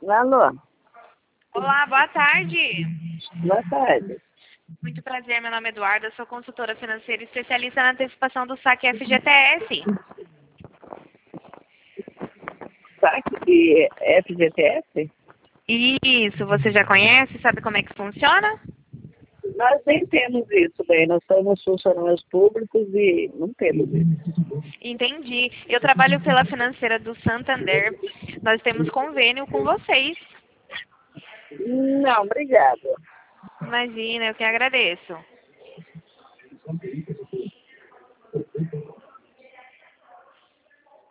Alô, Olá, boa tarde. boa tarde. Muito prazer, meu nome é Eduarda, sou consultora financeira especialista na antecipação do saque FGTS. Saque de FGTS? Isso, você já conhece? Sabe como é que funciona? Nós nem temos isso, bem. Nós somos funcionários públicos e não temos isso. Entendi. Eu trabalho pela financeira do Santander. Nós temos convênio com vocês. Não, obrigada. Imagina, eu que agradeço.